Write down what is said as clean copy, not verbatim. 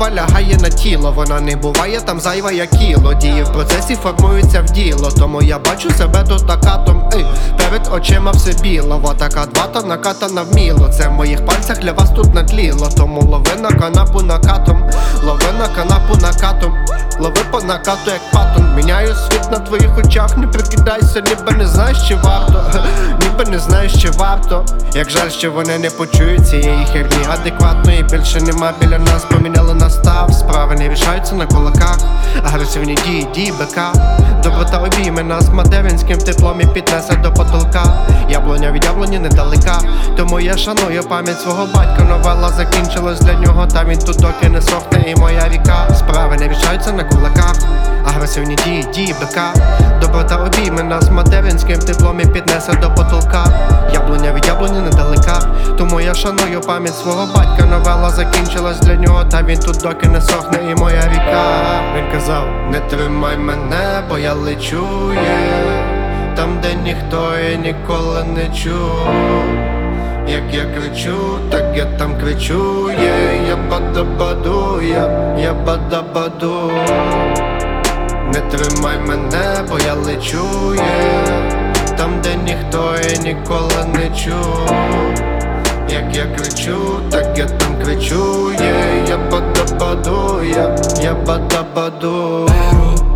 Хвороба лягає на тіло, вона не буває там зайва, як кіло. Дії в процесі формуються в діло, тому я бачу себе тут накатом. Перед очима все біло, вот така двата накатана вміло. Це в моїх пальцях для вас тут натліло, тому лови на канапу накатом, лови на канапу накатом, лови по накату як патон. Міняю світ на твоїх очах, не прикидайся, ніби не знаєш, чи варто, ніби не знаєш, чи варто. Як жаль, що вони не почують цієї херні адекватної. Більше нема біля нас, поміняли настав. Справи не рішаються на кулаках, агресивні дії бика. Доброта обійме нас материнським теплом і піднесе до потолка. Яблуня від яблуні недалека, тому я шаную пам'ять свого батька. Новела закінчилась для нього, та він тут доки не сохне, і моя ріка. Справи не рішаються на кулаках, агресивні дії бика. Доброта обійме нас материнським теплом і піднесе до потолка. Яблуня від яблуні недалека, тому я шаную пам'ять свого батька. Новела закінчилась для нього, та він тут доки не сохне, і моя ріка. Він казав: не тримай мене, бо я лечу, там, де ніхто і ніколи не чув. Як я кричу, так я там кричу, я бада-баду, я бада-баду. Не тримай мене, бо я лечу, там, де ніхто і ніколи не чув. Як я кричу, так я там кричу, я бада-баду, я бада-баду.